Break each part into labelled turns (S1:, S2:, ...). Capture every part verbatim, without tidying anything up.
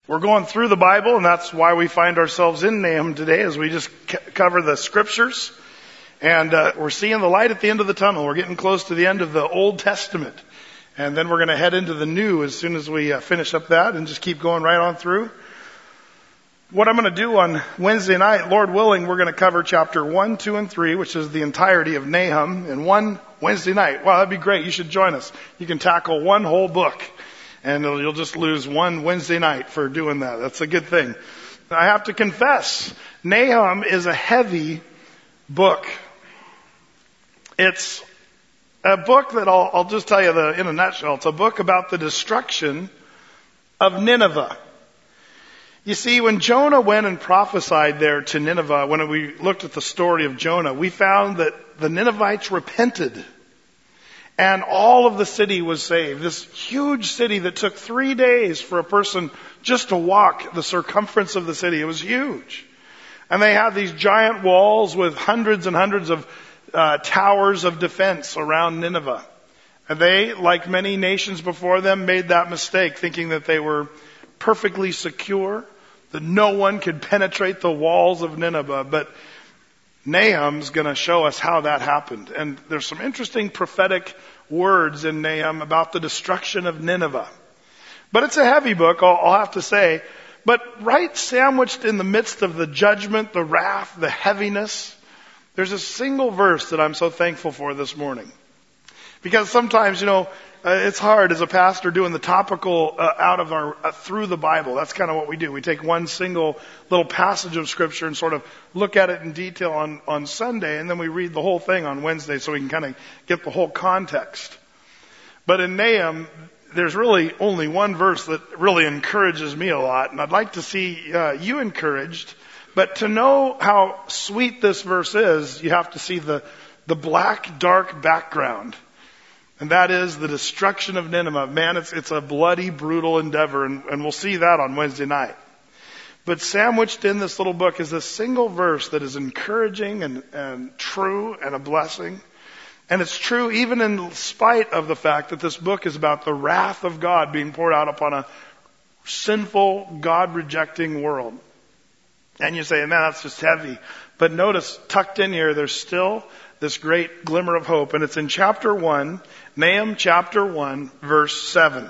S1: We're going through the Bible, and that's why we find ourselves in Nahum today, as we just c- cover the scriptures. And uh, we're seeing the light at the end of the tunnel. We're getting close to the end of the Old Testament. And then we're going to head into the New as soon as we uh, finish up that and just keep going right on through. What I'm going to do on Wednesday night, Lord willing, we're going to cover chapter one, two, and three, which is the entirety of Nahum, in one Wednesday night. Wow, that'd be great. You should join us. You can tackle one whole book. And you'll just lose one Wednesday night for doing that. That's a good thing. I have to confess, Nahum is a heavy book. It's a book that I'll, I'll just tell you the, in a nutshell. It's a book about the destruction of Nineveh. You see, when Jonah went and prophesied there to Nineveh, when we looked at the story of Jonah, we found that the Ninevites repented. And all of the city was saved. This huge city that took three days for a person just to walk the circumference of the city. It was huge. And they had these giant walls with hundreds and hundreds of uh, towers of defense around Nineveh. And they, like many nations before them, made that mistake, thinking that they were perfectly secure, that no one could penetrate the walls of Nineveh. But Nahum's going to show us how that happened. And there's some interesting prophetic words in Nahum about the destruction of Nineveh. But it's a heavy book, I'll, I'll have to say. But right sandwiched in the midst of the judgment, the wrath, the heaviness, there's a single verse that I'm so thankful for this morning. Because sometimes, you know, Uh, it's hard as a pastor doing the topical uh, out of our uh, through the Bible. That's kind of what we do. We take one single little passage of Scripture and sort of look at it in detail on, on Sunday, and then we read the whole thing on Wednesday so we can kind of get the whole context. But in Nahum, there's really only one verse that really encourages me a lot, and I'd like to see uh, you encouraged. But to know how sweet this verse is, you have to see the the black, dark background. And that is the destruction of Nineveh. Man, it's, it's a bloody, brutal endeavor, and, and we'll see that on Wednesday night. But sandwiched in this little book is a single verse that is encouraging and, and true and a blessing. And it's true even in spite of the fact that this book is about the wrath of God being poured out upon a sinful, God-rejecting world. And you say, man, that's just heavy. But notice, tucked in here, there's still this great glimmer of hope. And it's in chapter one, Nahum chapter one, verse seven.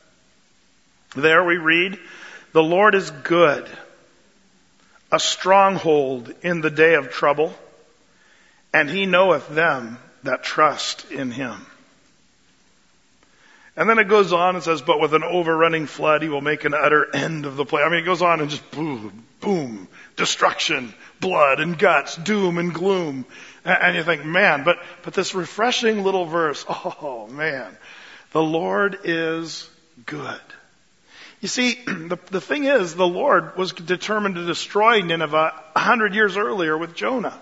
S1: There we read, "The Lord is good, a stronghold in the day of trouble, and he knoweth them that trust in him." And then it goes on and says, "But with an overrunning flood, he will make an utter end of the place." I mean, it goes on and just boom, boom, destruction, blood and guts, doom and gloom. And you think, man, but, but this refreshing little verse, oh man, the Lord is good. You see, the, the thing is, the Lord was determined to destroy Nineveh a hundred years earlier with Jonah.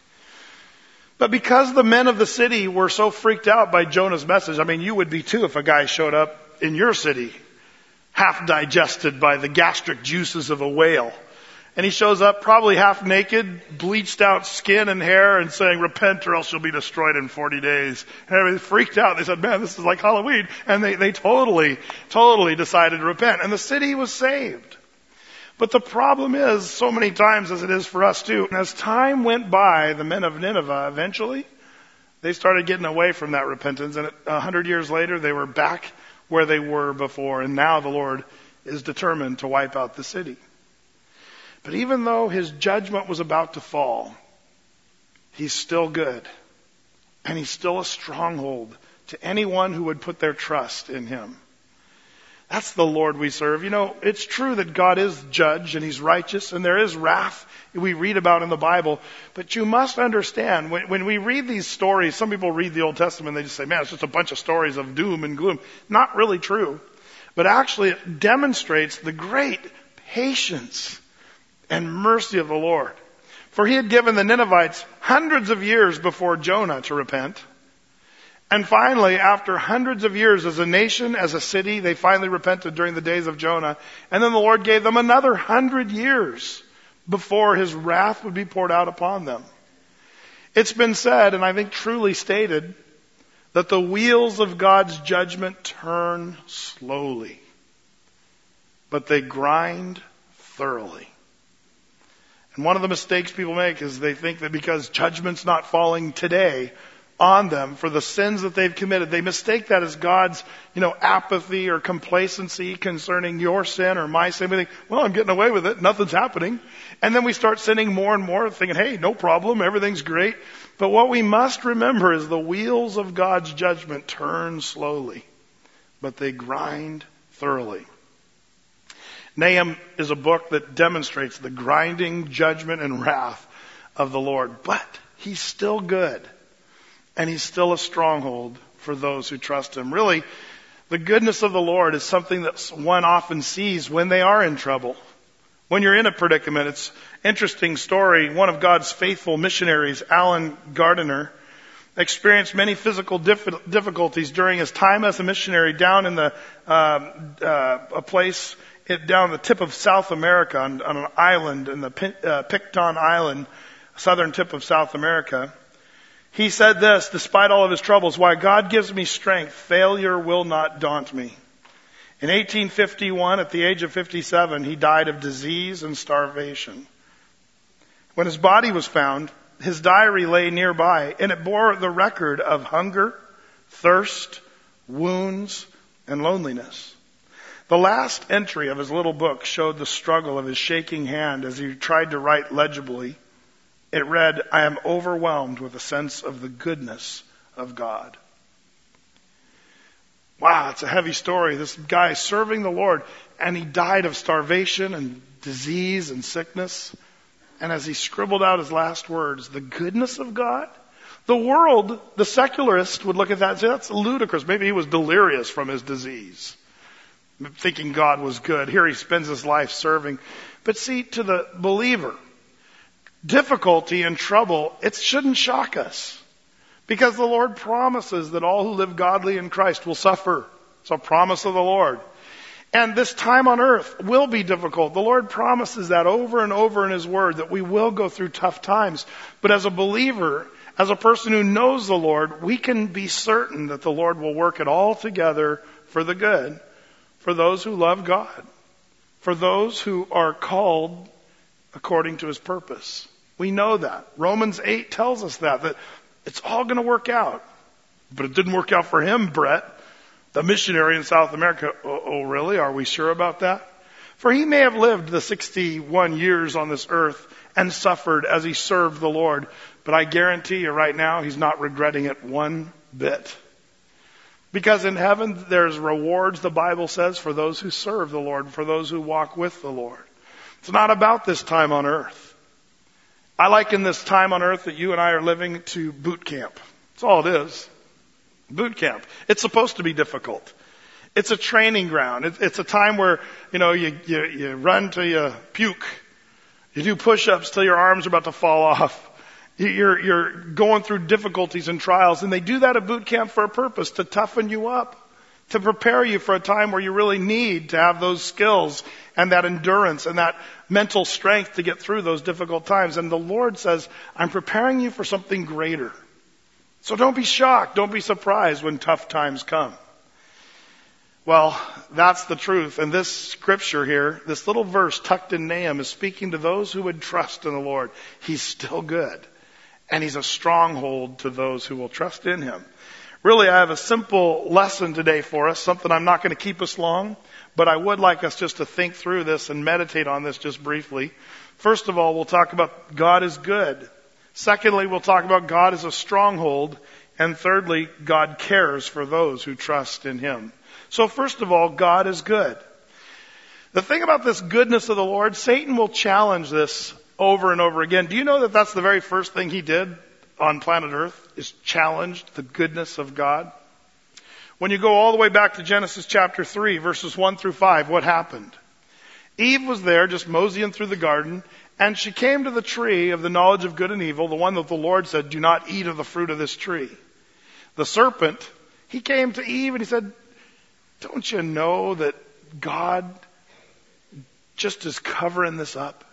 S1: But because the men of the city were so freaked out by Jonah's message, I mean, you would be too if a guy showed up in your city, half digested by the gastric juices of a whale. And he shows up probably half naked, bleached out skin and hair, and saying, "Repent or else you'll be destroyed in forty days. And everybody freaked out. They said, man, this is like Halloween. And they, they totally, totally decided to repent. And the city was saved. But the problem is, so many times as it is for us too, as time went by, the men of Nineveh eventually, they started getting away from that repentance. And a hundred years later, they were back where they were before. And now the Lord is determined to wipe out the city. But even though his judgment was about to fall, he's still good. And he's still a stronghold to anyone who would put their trust in him. That's the Lord we serve. You know, it's true that God is judge and he's righteous and there is wrath we read about in the Bible. But you must understand, when, when we read these stories, some people read the Old Testament and they just say, man, it's just a bunch of stories of doom and gloom. Not really true. But actually it demonstrates the great patience and mercy of the Lord. For he had given the Ninevites hundreds of years before Jonah to repent. And finally, after hundreds of years as a nation, as a city, they finally repented during the days of Jonah. And then the Lord gave them another hundred years before his wrath would be poured out upon them. It's been said, and I think truly stated, that the wheels of God's judgment turn slowly. but they grind thoroughly. And one of the mistakes people make is they think that because judgment's not falling today on them for the sins that they've committed, they mistake that as God's, you know, apathy or complacency concerning your sin or my sin. We think, well, I'm getting away with it. Nothing's happening. And then we start sinning more and more, thinking, hey, no problem. Everything's great. But what we must remember is the wheels of God's judgment turn slowly, but they grind thoroughly. Nahum is a book that demonstrates the grinding judgment and wrath of the Lord. But he's still good. And he's still a stronghold for those who trust him. Really, the goodness of the Lord is something that one often sees when they are in trouble. When you're in a predicament, it's an interesting story. One of God's faithful missionaries, Alan Gardiner, experienced many physical dif- difficulties during his time as a missionary down in the uh, uh, a place it, down the tip of South America on, on an island in the P- uh, Picton Island, southern tip of South America. He said this, despite all of his troubles, why God gives me strength, failure will not daunt me. In eighteen fifty-one, at the age of fifty-seven, he died of disease and starvation. When his body was found, his diary lay nearby, and it bore the record of hunger, thirst, wounds, and loneliness. The last entry of his little book showed the struggle of his shaking hand as he tried to write legibly. It read, I am overwhelmed with a sense of the goodness of God. Wow, it's a heavy story. This guy serving the Lord, and he died of starvation and disease and sickness. And as he scribbled out his last words, the goodness of God? The world, the secularist would look at that and say, that's ludicrous. Maybe he was delirious from his disease, thinking God was good. Here he spends his life serving. But see, to the believer, difficulty and trouble, it shouldn't shock us. Because the Lord promises that all who live godly in Christ will suffer. It's a promise of the Lord. And this time on earth will be difficult. The Lord promises that over and over in His Word, that we will go through tough times. But as a believer, as a person who knows the Lord, we can be certain that the Lord will work it all together for the good, for those who love God, for those who are called according to His purpose. We know that. Romans eight tells us that, that it's all going to work out. But it didn't work out for him, Brett, the missionary in South America. Oh, oh, really? Are we sure about that? For he may have lived the sixty-one years on this earth and suffered as he served the Lord. But I guarantee you right now, he's not regretting it one bit. Because in heaven, there's rewards, the Bible says, for those who serve the Lord, for those who walk with the Lord. It's not about this time on earth. I liken this time on earth that you and I are living to boot camp. That's all it is. Boot camp. It's supposed to be difficult. It's a training ground. It's a time where, you know, you, you, you run till you puke. You do push-ups till your arms are about to fall off. You're, you're going through difficulties and trials. And they do that at boot camp for a purpose, to toughen you up, to prepare you for a time where you really need to have those skills and that endurance and that mental strength to get through those difficult times. And the Lord says, I'm preparing you for something greater. So don't be shocked. Don't be surprised when tough times come. Well, that's the truth. And this scripture here, this little verse tucked in Nahum, is speaking to those who would trust in the Lord. He's still good. And He's a stronghold to those who will trust in Him. Really, I have a simple lesson today for us, something I'm not going to keep us long, but I would like us just to think through this and meditate on this just briefly. First of all, we'll talk about God is good. Secondly, we'll talk about God is a stronghold. And thirdly, God cares for those who trust in Him. So first of all, God is good. The thing about this goodness of the Lord, Satan will challenge this over and over again. Do you know that that's the very first thing he did on planet Earth, is challenged the goodness of God? When you go all the way back to Genesis chapter three, verses one through five, what happened? Eve was there just moseying through the garden, and she came to the tree of the knowledge of good and evil, the one that the Lord said, do not eat of the fruit of this tree. The serpent, he came to Eve and he said, don't you know that God just is covering this up?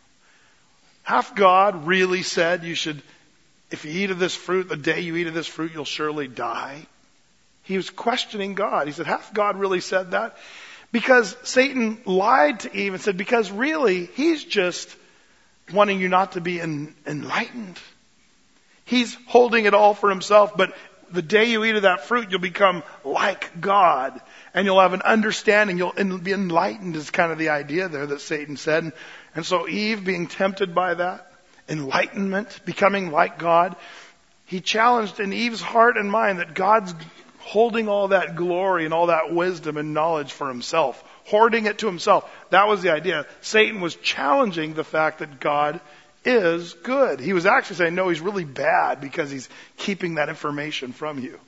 S1: Hath God really said you should, if you eat of this fruit, the day you eat of this fruit, you'll surely die? He was questioning God. He said, hath God really said that? Because Satan lied to Eve and said, because really, he's just wanting you not to be en- enlightened. He's holding it all for himself, but the day you eat of that fruit, you'll become like God. And you'll have an understanding, you'll be enlightened is kind of the idea there that Satan said. And, and so Eve, being tempted by that, enlightenment, becoming like God, he challenged in Eve's heart and mind that God's holding all that glory and all that wisdom and knowledge for himself, hoarding it to himself. That was the idea. Satan was challenging the fact that God is good. He was actually saying, no, he's really bad because he's keeping that information from you.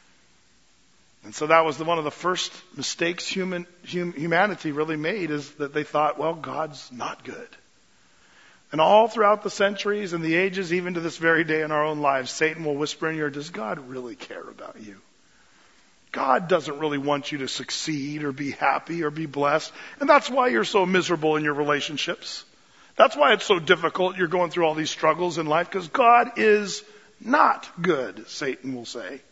S1: And so that was the, one of the first mistakes human hum, humanity really made, is that they thought, well, God's not good. And all throughout the centuries and the ages, even to this very day in our own lives, Satan will whisper in your ear, does God really care about you? God doesn't really want you to succeed or be happy or be blessed. And that's why you're so miserable in your relationships. That's why it's so difficult. You're going through all these struggles in life, because God is not good, Satan will say.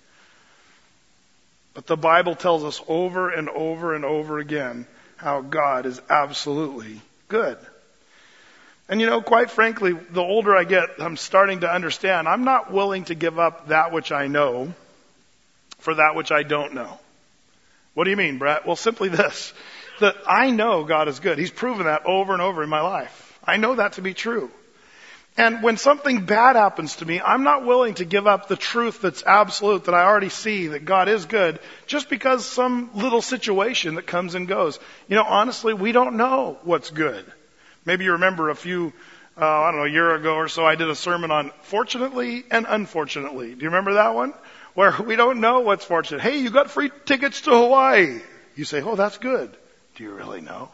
S1: But the Bible tells us over and over and over again how God is absolutely good. And you know, quite frankly, the older I get, I'm starting to understand I'm not willing to give up that which I know for that which I don't know. What do you mean, Brett? Well, simply this, that I know God is good. He's proven that over and over in my life. I know that to be true. And when something bad happens to me, I'm not willing to give up the truth that's absolute, that I already see, that God is good, just because some little situation that comes and goes. You know, honestly, we don't know what's good. Maybe you remember a few, uh, I don't know, a year ago or so, I did a sermon on fortunately and unfortunately. Do you remember that one? Where we don't know what's fortunate. Hey, you got free tickets to Hawaii. You say, oh, that's good. Do you really know?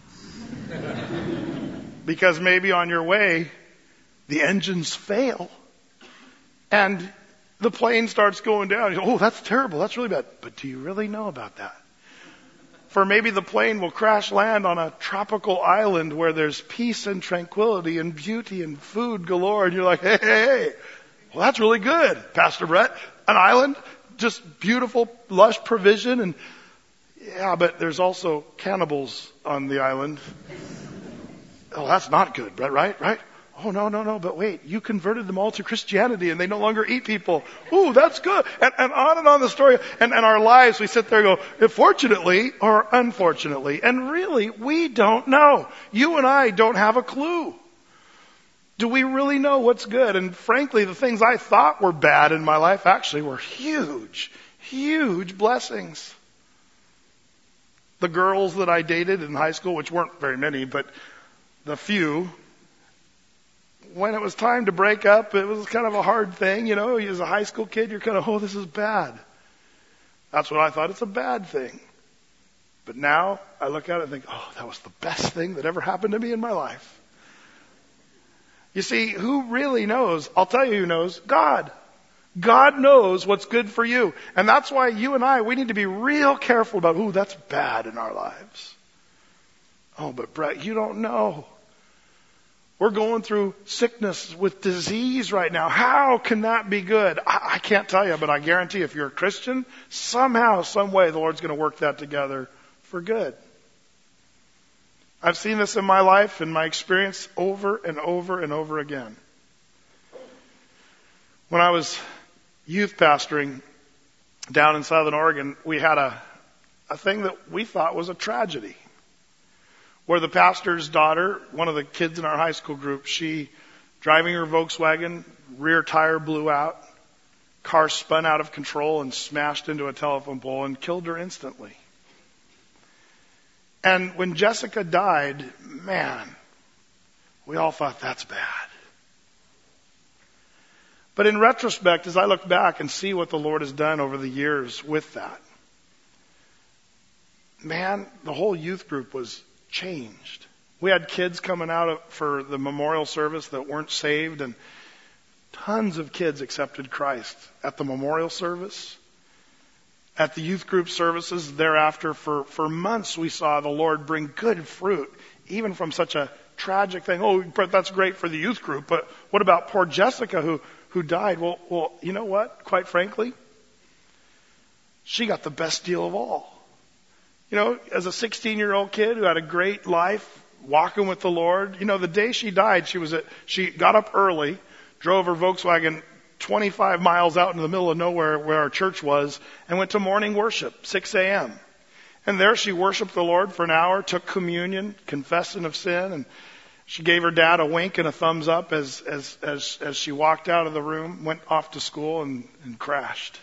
S1: Because maybe on your way, the engines fail and the plane starts going down. You go, oh, that's terrible. That's really bad. But do you really know about that? For maybe the plane will crash land on a tropical island where there's peace and tranquility and beauty and food galore. And you're like, hey, hey, hey. Well, that's really good, Pastor Brett. An island, just beautiful, lush provision. And yeah, but there's also cannibals on the island. Oh, that's not good, Brett, right? Right? Oh, no, no, no. But wait, you converted them all to Christianity and they no longer eat people. Ooh, that's good. And, and on and on the story. And, and our lives, we sit there and go, fortunately or unfortunately. And really, we don't know. You and I don't have a clue. Do we really know what's good? And frankly, the things I thought were bad in my life actually were huge, huge blessings. The girls that I dated in high school, which weren't very many, but the few, when it was time to break up, it was kind of a hard thing. You know, as a high school kid, you're kind of, oh, this is bad. That's what I thought. It's a bad thing. But now I look at it and think, oh, that was the best thing that ever happened to me in my life. You see, who really knows? I'll tell you who knows. God. God knows what's good for you. And that's why you and I, we need to be real careful about, ooh, that's bad in our lives. Oh, but Brett, you don't know. We're going through sickness with disease right now. How can that be good? I, I can't tell you, but I guarantee if you're a Christian, somehow, some way, the Lord's going to work that together for good. I've seen this in my life, in my experience, over and over and over again. When I was youth pastoring down in Southern Oregon, we had a, a thing that we thought was a tragedy. Where the pastor's daughter, one of the kids in our high school group, she, driving her Volkswagen, rear tire blew out, car spun out of control and smashed into a telephone pole and killed her instantly. And when Jessica died, man, we all thought that's bad. But in retrospect, as I look back and see what the Lord has done over the years with that, man, the whole youth group was changed. We had kids coming out for the memorial service that weren't saved, and tons of kids accepted Christ at the memorial service. At the youth group services thereafter, for, for months we saw the Lord bring good fruit, even from such a tragic thing. Oh, but that's great for the youth group, but what about poor Jessica who, who died? Well, well, you know what? Quite frankly, she got the best deal of all. You know, as a sixteen year old kid who had a great life, walking with the Lord. You know, the day she died, she was at, she got up early, drove her Volkswagen twenty-five miles out into the middle of nowhere where our church was, and went to morning worship, six a.m. And there she worshiped the Lord for an hour, took communion, confessing of sin, and she gave her dad a wink and a thumbs up as as as, as she walked out of the room, went off to school, and, and crashed.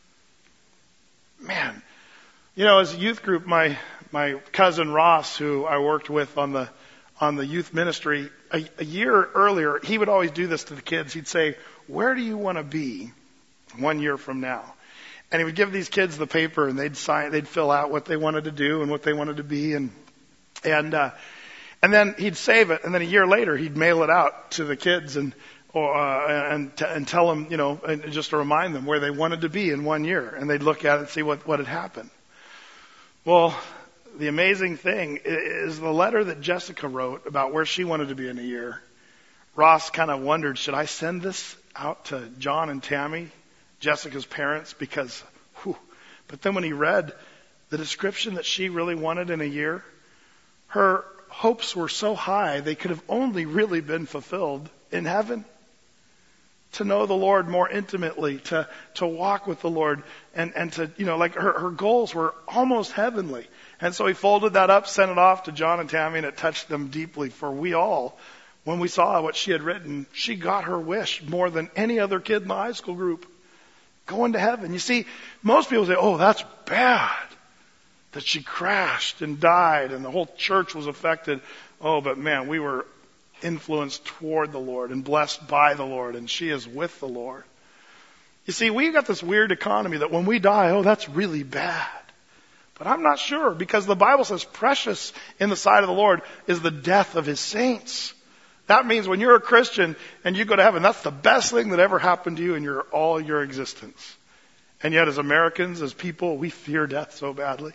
S1: Man, you know, as a youth group, my my cousin Ross, who I worked with on the on the youth ministry, a, a year earlier, he would always do this to the kids. He'd say, "Where do you want to be one year from now?" And he would give these kids the paper, and they'd sign, they'd fill out what they wanted to do and what they wanted to be, and and uh, and then he'd save it, and then a year later he'd mail it out to the kids and or uh, and t- and tell them, you know, and just to remind them where they wanted to be in one year, and they'd look at it and see what what had happened. Well, the amazing thing is the letter that Jessica wrote about where she wanted to be in a year. Ross kind of wondered, should I send this out to John and Tammy, Jessica's parents? Because, whew. But then when he read the description that she really wanted in a year, her hopes were so high they could have only really been fulfilled in heaven. To know the Lord more intimately, to, to walk with the Lord, and, and to, you know, like her, her goals were almost heavenly. And so he folded that up, sent it off to John and Tammy, and it touched them deeply. For we all, when we saw what she had written, she got her wish more than any other kid in the high school group. Going to heaven. You see, most people say, oh, that's bad that she crashed and died and the whole church was affected. Oh, but man, we were influenced toward the Lord and blessed by the Lord, and she is with the Lord. You see, we got this weird economy that when we die, oh, that's really bad. But I'm not sure, because the Bible says precious in the sight of the Lord is the death of his saints. That means when you're a Christian and you go to heaven, that's the best thing that ever happened to you in your all your existence. And yet as Americans, as people, we fear death so badly.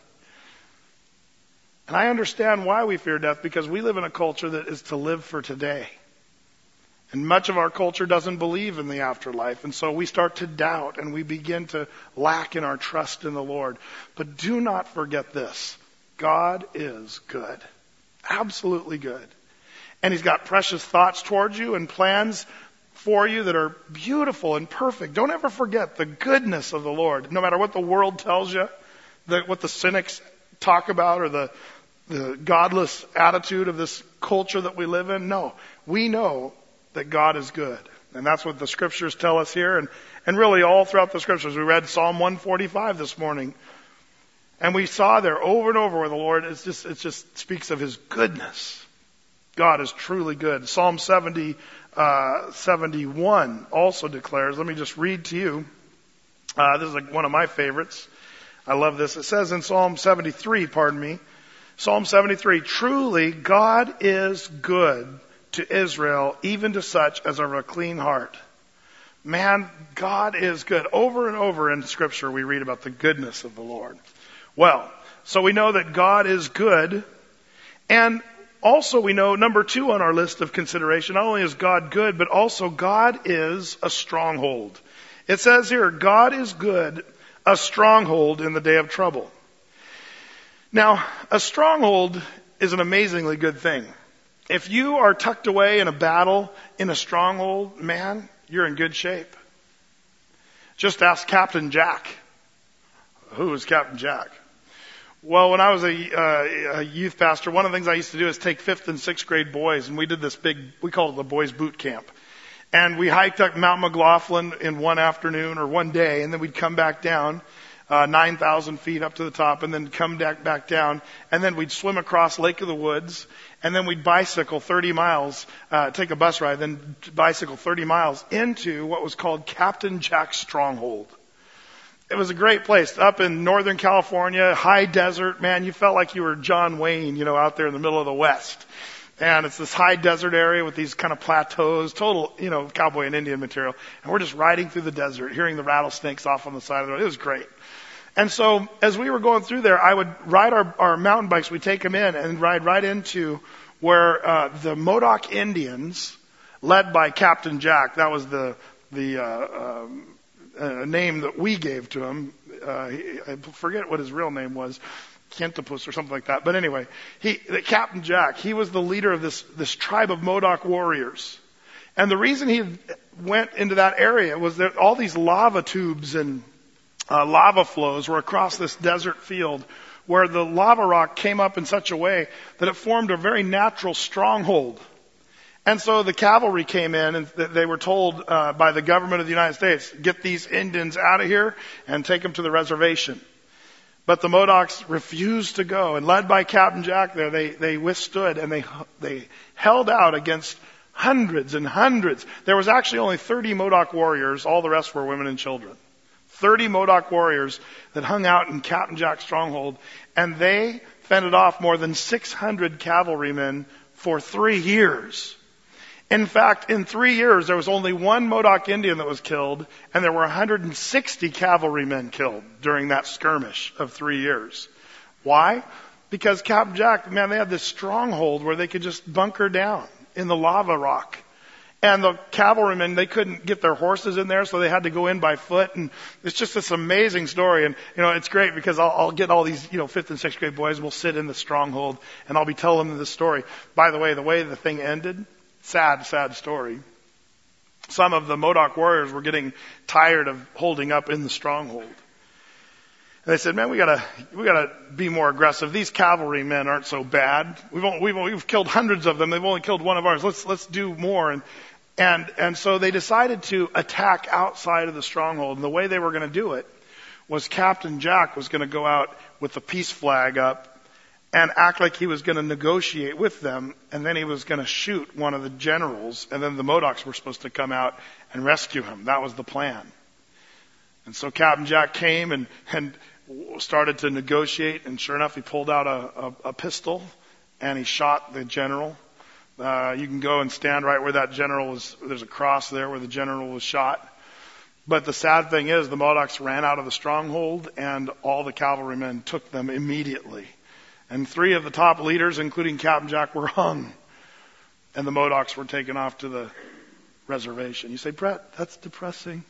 S1: And I understand why we fear death, because we live in a culture that is to live for today. And much of our culture doesn't believe in the afterlife. And so we start to doubt and we begin to lack in our trust in the Lord. But do not forget this. God is good. Absolutely good. And he's got precious thoughts towards you and plans for you that are beautiful and perfect. Don't ever forget the goodness of the Lord. No matter what the world tells you, the, what the cynics talk about, or the the godless attitude of this culture that we live in. No, we know that God is good. And that's what the scriptures tell us here. And, and really all throughout the scriptures. We read Psalm one forty-five this morning. And we saw there over and over where the Lord is just, it just speaks of his goodness. God is truly good. Psalm seventy, uh, seventy-one also declares, let me just read to you. Uh, this is like one of my favorites. I love this. It says in Psalm seventy-three, pardon me, Psalm seventy-three, truly God is good to Israel, even to such as are of a clean heart. Man, God is good. Over and over in Scripture we read about the goodness of the Lord. Well, so we know that God is good. And also we know, number two on our list of consideration, not only is God good, but also God is a stronghold. It says here, God is good, a stronghold in the day of trouble. Now, a stronghold is an amazingly good thing. If you are tucked away in a battle in a stronghold, man, you're in good shape. Just ask Captain Jack. Who is Captain Jack? Well, when I was a, uh, a youth pastor, one of the things I used to do is take fifth and sixth grade boys, and we did this big, we called it the boys boot camp. And we hiked up Mount McLaughlin in one afternoon or one day, and then we'd come back down, uh, nine thousand feet up to the top, and then come back, back down, and then we'd swim across Lake of the Woods, and then we'd bicycle thirty miles, uh, take a bus ride, then bicycle thirty miles into what was called Captain Jack's Stronghold. It was a great place up in Northern California, high desert. Man, you felt like you were John Wayne, you know, out there in the middle of the West. And it's this high desert area with these kind of plateaus, total, you know, cowboy and Indian material. And we're just riding through the desert, hearing the rattlesnakes off on the side of the road. It was great. And so as we were going through there, I would ride our, our mountain bikes. We'd take them in and ride right into where uh, the Modoc Indians, led by Captain Jack, that was the the uh, um, uh, name that we gave to him. Uh, he, I forget what his real name was. Kentopus or something like that. But anyway, he, Captain Jack, he was the leader of this, this tribe of Modoc warriors. And the reason he went into that area was that all these lava tubes and uh, lava flows were across this desert field where the lava rock came up in such a way that it formed a very natural stronghold. And so the cavalry came in and they were told uh, by the government of the United States, get these Indians out of here and take them to the reservation. But the Modocs refused to go, and led by Captain Jack there, they, they withstood and they, they held out against hundreds and hundreds. There was actually only thirty Modoc warriors. All the rest were women and children. thirty Modoc warriors that hung out in Captain Jack's stronghold, and they fended off more than six hundred cavalrymen for three years. In fact, in three years, there was only one Modoc Indian that was killed, and there were one hundred sixty cavalrymen killed during that skirmish of three years. Why? Because Captain Jack, man, they had this stronghold where they could just bunker down in the lava rock. And the cavalrymen, they couldn't get their horses in there, so they had to go in by foot. And it's just this amazing story. And, you know, it's great because I'll, I'll get all these, you know, fifth and sixth grade boys, and we'll sit in the stronghold, and I'll be telling them this story. By the way, the way the thing ended, sad, sad story. Some of the Modoc warriors were getting tired of holding up in the stronghold. And they said, man, we gotta, we gotta be more aggressive. These cavalry men aren't so bad. We've only, we've, we've killed hundreds of them. They've only killed one of ours. Let's, let's do more. And, and, and so they decided to attack outside of the stronghold. And the way they were going to do it was Captain Jack was going to go out with the peace flag up and act like he was going to negotiate with them, and then he was going to shoot one of the generals, and then the Modocs were supposed to come out and rescue him. That was the plan. And so Captain Jack came and, and started to negotiate, and sure enough, he pulled out a, a, a pistol, and he shot the general. Uh, you can go and stand right where that general was. There's a cross there where the general was shot. But the sad thing is, the Modocs ran out of the stronghold, and all the cavalrymen took them immediately. And three of the top leaders, including Captain Jack, were hung. And the Modocs were taken off to the reservation. You say, Brett, that's depressing.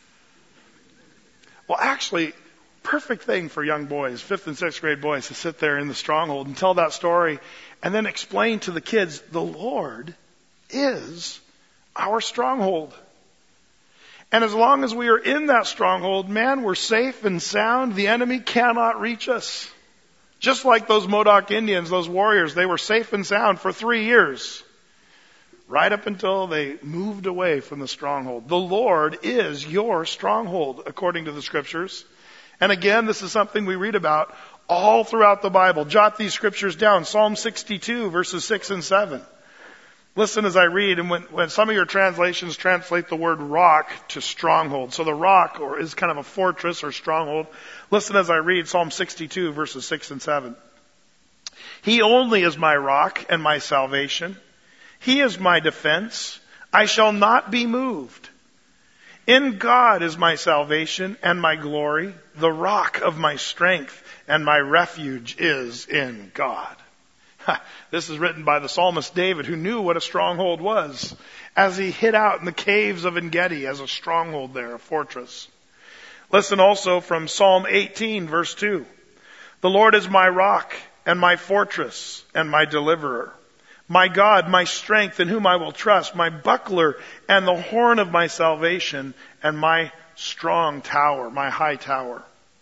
S1: Well, actually, perfect thing for young boys, fifth and sixth grade boys, to sit there in the stronghold and tell that story and then explain to the kids, the Lord is our stronghold. And as long as we are in that stronghold, man, we're safe and sound. The enemy cannot reach us. Just like those Modoc Indians, those warriors, they were safe and sound for three years. Right up until they moved away from the stronghold. The Lord is your stronghold, according to the scriptures. And again, this is something we read about all throughout the Bible. Jot these scriptures down. Psalm sixty-two, verses six and seven. Listen as I read, and when, when some of your translations translate the word rock to stronghold. So the rock or is kind of a fortress or stronghold. Listen as I read Psalm sixty-two, verses six and seven. He only is my rock and my salvation. He is my defense. I shall not be moved. In God is my salvation and my glory. The rock of my strength and my refuge is in God. This is written by the psalmist David, who knew what a stronghold was, as he hid out in the caves of En-gedi as a stronghold there, a fortress. Listen also from Psalm eighteen, verse two. The Lord is my rock and my fortress and my deliverer. My God, my strength in whom I will trust, my buckler and the horn of my salvation and my strong tower, my high tower.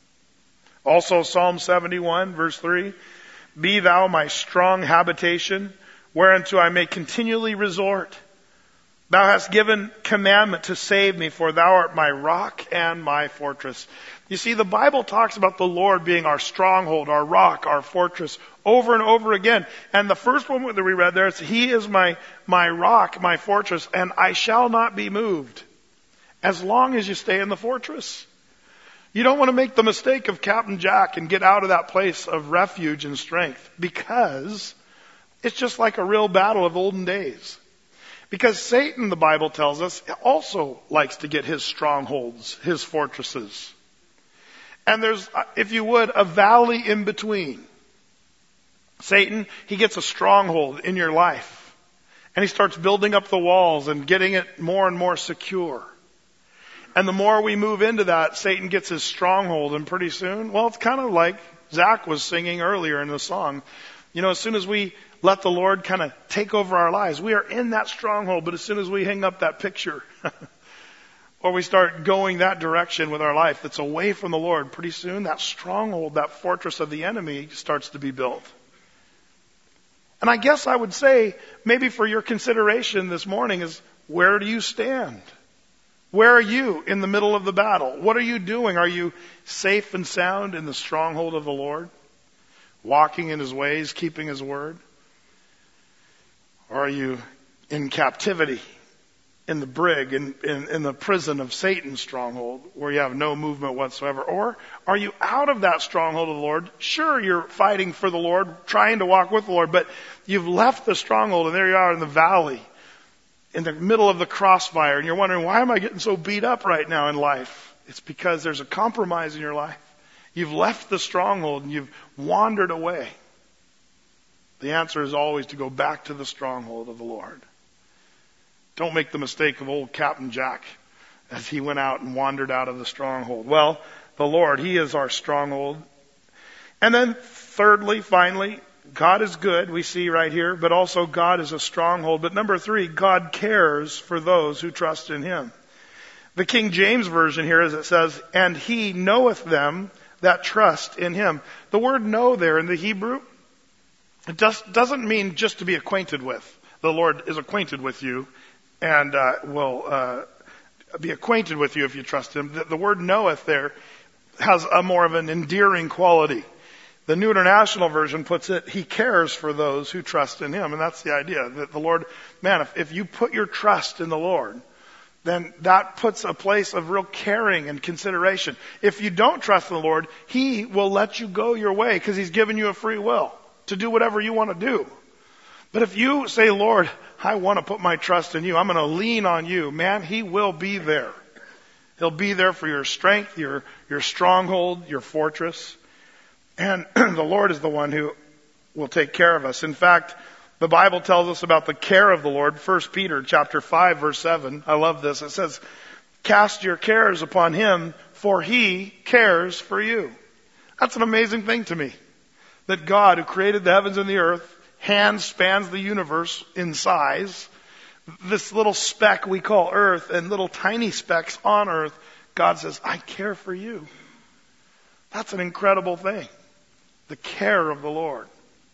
S1: Also Psalm seventy-one, verse three. Be thou my strong habitation, whereunto I may continually resort. Thou hast given commandment to save me, for thou art my rock and my fortress. You see, the Bible talks about the Lord being our stronghold, our rock, our fortress, over and over again. And the first one that we read there is, He is my, my rock, my fortress, and I shall not be moved. As long as you stay in the fortress. You don't want to make the mistake of Captain Jack and get out of that place of refuge and strength, because it's just like a real battle of olden days. Because Satan, the Bible tells us, also likes to get his strongholds, his fortresses. And there's, if you would, a valley in between. Satan, he gets a stronghold in your life. And he starts building up the walls and getting it more and more secure. And the more we move into that, Satan gets his stronghold, and pretty soon, well, it's kind of like Zach was singing earlier in the song. You know, as soon as we let the Lord kind of take over our lives, we are in that stronghold. But as soon as we hang up that picture or we start going that direction with our life that's away from the Lord, pretty soon that stronghold, that fortress of the enemy starts to be built. And I guess I would say, maybe for your consideration this morning is, where do you stand? Where are you in the middle of the battle? What are you doing? Are you safe and sound in the stronghold of the Lord? Walking in His ways, keeping His word? Or are you in captivity, in the brig, in, in, in the prison of Satan's stronghold, where you have no movement whatsoever? Or are you out of that stronghold of the Lord? Sure, you're fighting for the Lord, trying to walk with the Lord, but you've left the stronghold, and there you are in the valley, in the middle of the crossfire, and you're wondering, why am I getting so beat up right now in life? It's because there's a compromise in your life. You've left the stronghold and you've wandered away. The answer is always to go back to the stronghold of the Lord. Don't make the mistake of old Captain Jack as he went out and wandered out of the stronghold. Well, the Lord, He is our stronghold. And then thirdly, finally, God is good, we see right here, but also God is a stronghold. But number three, God cares for those who trust in Him. The King James Version here, as it says, and He knoweth them that trust in Him. The word know there in the Hebrew, it just doesn't mean just to be acquainted with. The Lord is acquainted with you and uh, will uh, be acquainted with you if you trust Him. The, the word knoweth there has a more of an endearing quality. The New International Version puts it, He cares for those who trust in Him. And that's the idea, that the Lord, man, if, if you put your trust in the Lord, then that puts a place of real caring and consideration. If you don't trust in the Lord, He will let you go your way because He's given you a free will to do whatever you want to do. But if you say, Lord, I want to put my trust in You, I'm going to lean on You, man, He will be there. He'll be there for your strength, your, your stronghold, your fortress. And the Lord is the one who will take care of us. In fact, the Bible tells us about the care of the Lord. First Peter chapter five, verse seven. I love this. It says, cast your cares upon Him, for He cares for you. That's an amazing thing to me. That God, who created the heavens and the earth, hand spans the universe in size. This little speck we call earth and little tiny specks on earth, God says, I care for you. That's an incredible thing. The care of the Lord.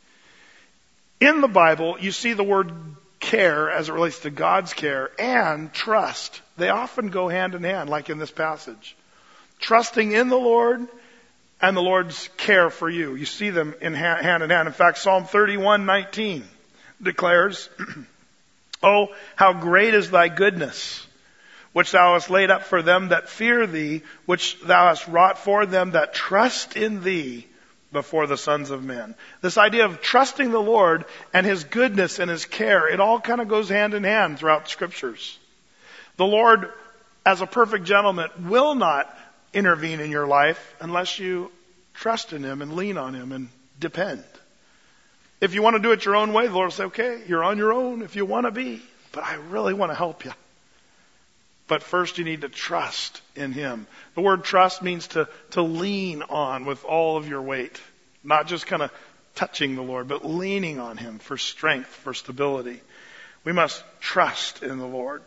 S1: In the Bible, you see the word care as it relates to God's care and trust. They often go hand in hand, like in this passage. Trusting in the Lord and the Lord's care for you. You see them in hand, hand in hand. In fact, Psalm thirty-one nineteen declares, oh, how great is Thy goodness, which Thou hast laid up for them that fear Thee, which Thou hast wrought for them that trust in Thee before the sons of men. This idea of trusting the Lord and His goodness and His care, it all kind of goes hand in hand throughout the Scriptures. The Lord, as a perfect gentleman, will not intervene in your life unless you trust in Him and lean on Him and depend. If you want to do it your own way, the Lord will say, okay, you're on your own if you want to be, but I really want to help you. But first you need to trust in Him. The word trust means to, to lean on with all of your weight. Not just kind of touching the Lord, but leaning on Him for strength, for stability. We must trust in the Lord.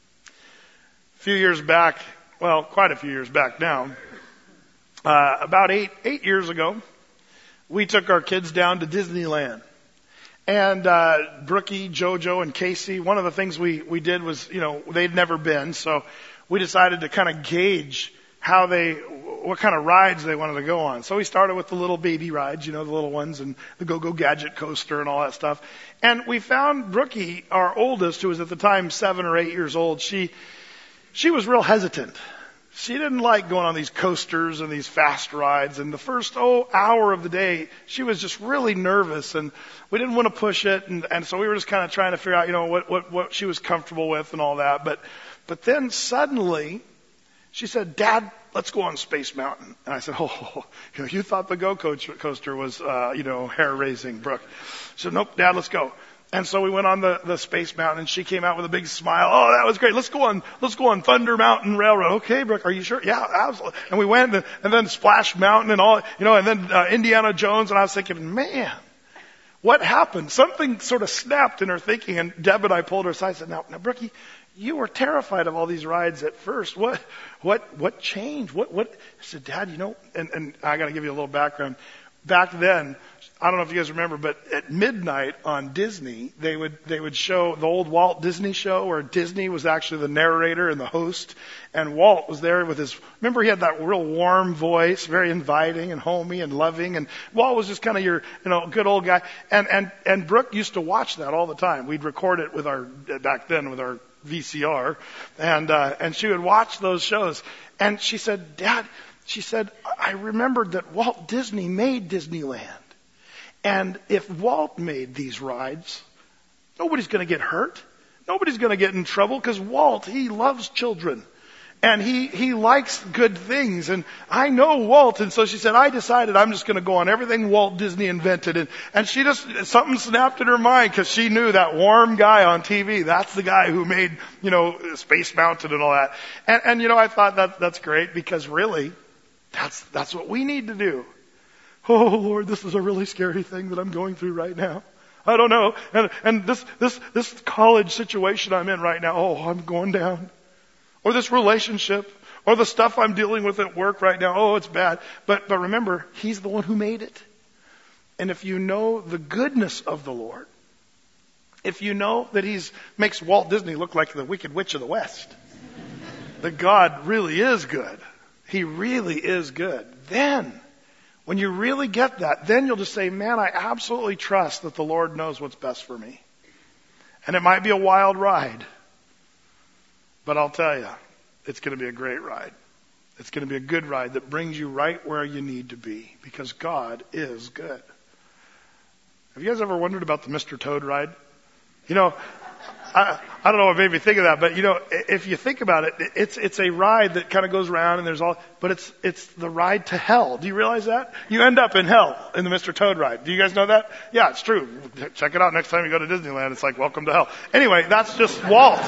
S1: A few years back, well, quite a few years back now, uh, about eight, eight years ago, we took our kids down to Disneyland. And uh Brookie, Jojo, and Casey, one of the things we, we did was, you know, they'd never been, so we decided to kind of gauge how they, what kind of rides they wanted to go on. So we started with the little baby rides, you know, the little ones, and the Go-Go Gadget coaster and all that stuff. And we found Brookie, our oldest, who was at the time seven or eight years old, she, she was real hesitant. She didn't like going on these coasters and these fast rides. And the first oh, hour of the day, she was just really nervous, and we didn't want to push it. And, and so we were just kind of trying to figure out, you know, what, what, what she was comfortable with and all that. But, but then suddenly she said, Dad, let's go on Space Mountain. And I said, oh, you know, you thought the Go coaster was, uh, you know, hair raising, Brooke. She said, nope, Dad, let's go. And so we went on the, the Space Mountain, and she came out with a big smile. Oh, that was great. Let's go on, let's go on Thunder Mountain Railroad. Okay, Brooke, are you sure? Yeah, absolutely. And we went, and, and then Splash Mountain and all, you know, and then uh, Indiana Jones. And I was thinking, man, what happened? Something sort of snapped in her thinking. And Deb and I pulled her aside and said, now, now, Brookie, you were terrified of all these rides at first. What, what, what changed? What, what? I said, Dad, you know, and, and I got to give you a little background. Back then, I don't know if you guys remember, but at midnight on Disney, they would they would show the old Walt Disney show where Disney was actually the narrator and the host, and Walt was there with his. Remember, he had that real warm voice, very inviting and homey and loving, and Walt was just kind of your you know good old guy. And and and Brooke used to watch that all the time. We'd record it with our back then with our V C R, and uh, and she would watch those shows, and she said, Dad. She said, I remembered that Walt Disney made Disneyland. And if Walt made these rides, nobody's going to get hurt. Nobody's going to get in trouble because Walt, he loves children. And he, he likes good things. And I know Walt. And so she said, I decided I'm just going to go on everything Walt Disney invented. And, and she just, something snapped in her mind because she knew that warm guy on T V. That's the guy who made, you know, Space Mountain and all that. And, and you know, I thought that that's great because really, That's, that's what we need to do. Oh, Lord, this is a really scary thing that I'm going through right now. I don't know. And, and this, this, this college situation I'm in right now, oh, I'm going down. Or this relationship, or the stuff I'm dealing with at work right now, oh, it's bad. But, but remember, He's the one who made it. And if you know the goodness of the Lord, if you know that He's, makes Walt Disney look like the Wicked Witch of the West, that God really is good. He really is good. Then, when you really get that, then you'll just say, man, I absolutely trust that the Lord knows what's best for me. And it might be a wild ride, but I'll tell you, it's going to be a great ride. It's going to be a good ride that brings you right where you need to be because God is good. Have you guys ever wondered about the Mister Toad ride? You know, I, I don't know what made me think of that, but you know, if you think about it, it's it's a ride that kind of goes around and there's all, but it's it's the ride to hell. Do you realize that? You end up in hell in the Mister Toad ride. Do you guys know that? Yeah, it's true. Check it out next time you go to Disneyland. It's like welcome to hell. Anyway, that's just Walt.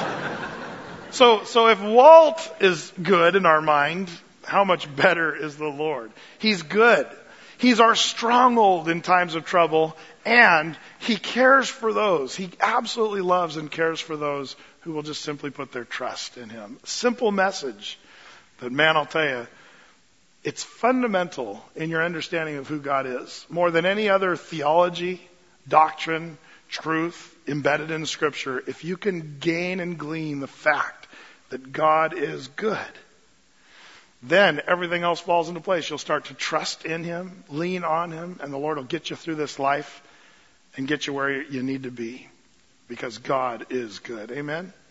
S1: So so if Walt is good in our mind, how much better is the Lord? He's good. He's our stronghold in times of trouble, and He cares for those. He absolutely loves and cares for those who will just simply put their trust in Him. Simple message, but man, I'll tell you, it's fundamental in your understanding of who God is. More than any other theology, doctrine, truth embedded in Scripture, if you can gain and glean the fact that God is good, then everything else falls into place. You'll start to trust in Him, lean on Him, and the Lord will get you through this life and get you where you need to be because God is good. Amen?